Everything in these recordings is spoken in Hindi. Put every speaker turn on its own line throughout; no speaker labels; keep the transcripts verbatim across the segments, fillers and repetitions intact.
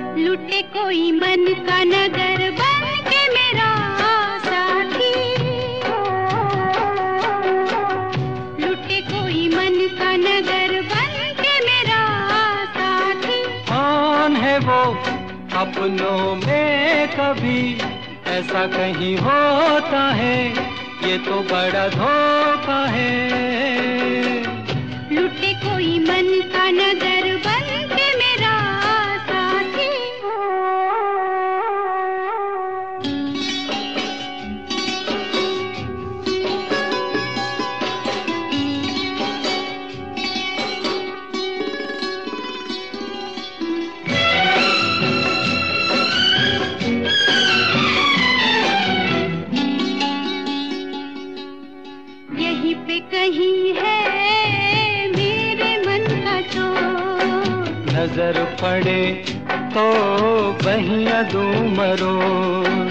लुटे कोई मन का नगर बन के मेरा साथी, लुटे कोई मन का नगर बन के मेरा साथी।
कौन है वो अपनों में कभी ऐसा कहीं होता है, ये तो बड़ा धोखा है।
लुटे कोई मन का नगर बन के मेरा साथी। यहीं पे कहीं है मेरे मन का चोर,
नजर पड़े तो बहिया दूं मरोड़।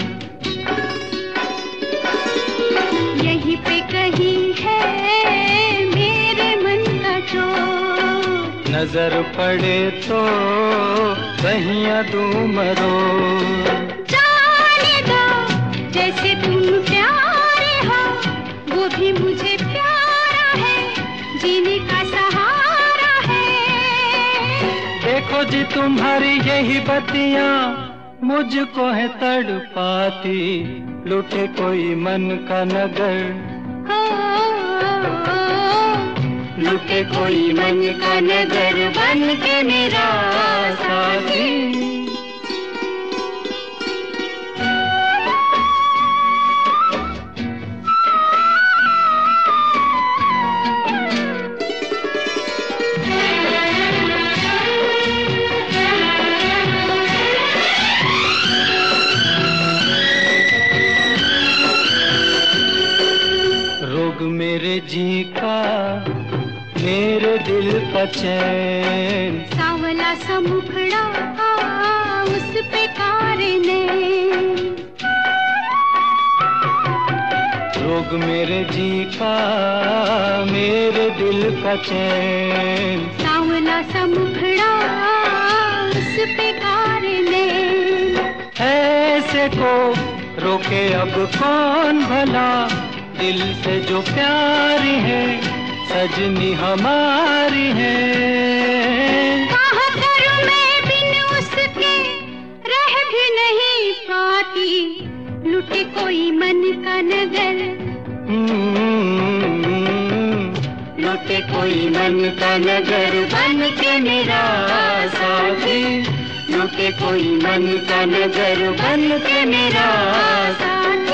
यहीं पे कहीं है मेरे मन का चोर,
नजर पड़े तो बहिया दूं मरोड़।
जाने दो जैसे तुम प्यारे हो, वो भी मुझे प्यारा है, जीने का सहारा है।
देखो जी तुम्हारी यही बत्तियां मुझको है तड़पाती, लुटे कोई मन का नगर,
हो,
लुटे कोई मन का नगर बन के मेरा साथी। रोग मेरे जी का मेरे दिल का चैन,
सावला सा मुखड़ा उस पे कारने,
रोग मेरे जी का मेरे दिल का चैन,
सावला सा मुखड़ा उस पे कारने।
ऐसे को रोके अब कौन भला, दिल से जो प्यारी है सजनी हमारी है।
कहाँ करूं मैं बिन उसके रह भी नहीं पाती, लुटे कोई मन का नगर,
लुटे कोई मन का नगर बन के मेरा साथी, लुटे कोई मन का नगर बन के मेरा
साथी।